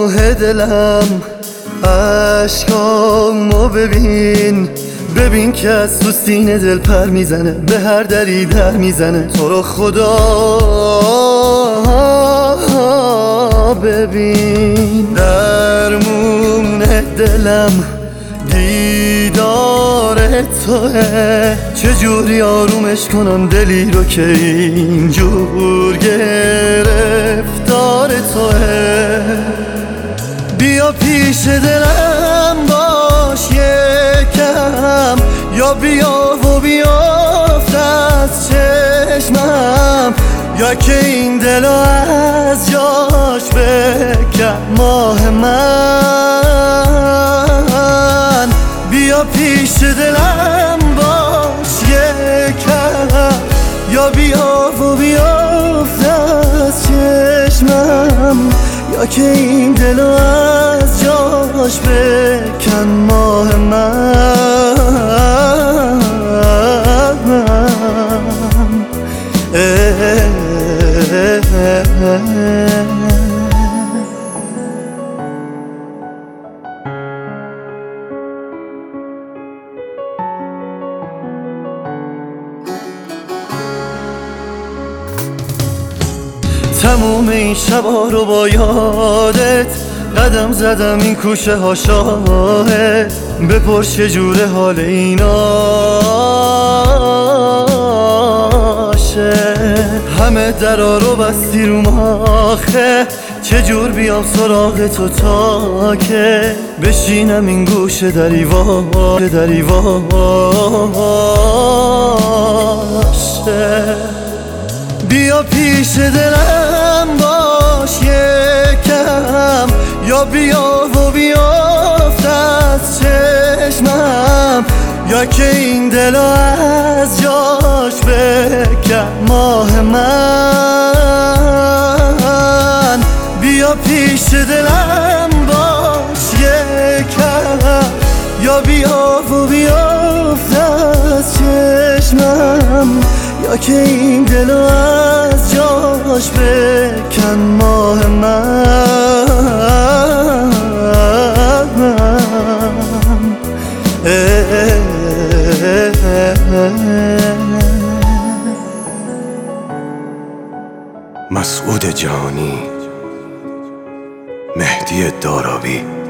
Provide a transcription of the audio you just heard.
آه دلم عشقامو ببین که از تو سینه دل پر میزنه، به هر دری در میزنه. تو رو خدا ببین، درمون دلم دیدار توه. چجوری آرومش کنم دلی رو که اینجور گرفتار توه. بیا پیش دلم باش یکم، یا بیا و بیافت از چشمم، یا که این دل از جاش بکن ماه من. بیا پیش دلم باش یکم، یا بیا و بیافت از چشمم، یا که این دل از جاش بکن ماه من. تموم این شبا رو با یادت قدم زدم، این کوچه ها شاهد. بپرس چجوره حال ایناشه، همه درا رو بستی رو آخه. چجور بیام سراغ تو تا که بشینم این گوشه دریواشه. بیا پیش دلم باش یکم، یا بیا و بیافت از چشمم، یا که این دل از جاش بکن ماه من. بیا پیش دلم باش یکم، یا بیا و بیافت از چشمم، یا که این دل از جاش بکن ماه من. مسعود جهانی، مهدی دارابی.